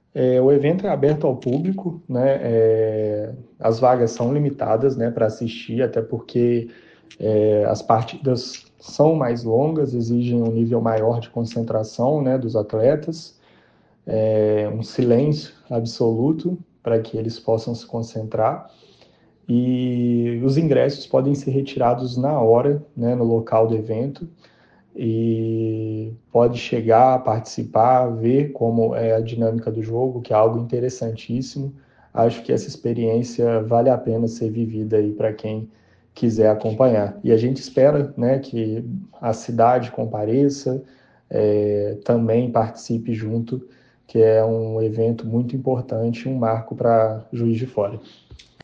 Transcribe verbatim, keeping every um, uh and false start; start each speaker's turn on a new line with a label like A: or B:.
A: É, o evento é aberto ao público, né? É, as vagas são limitadas, né, para assistir, até porque é, as partidas são mais longas, exigem um nível maior de concentração, né, dos atletas, é, um silêncio absoluto para que eles possam se concentrar. E os ingressos podem ser retirados na hora, né, no local do evento, e pode chegar, participar, ver como é a dinâmica do jogo, que é algo interessantíssimo. Acho que essa experiência vale a pena ser vivida aí para quem quiser acompanhar. E a gente espera, né, que a cidade compareça, é, também participe junto, que é um evento muito importante, um marco para Juiz de Fora.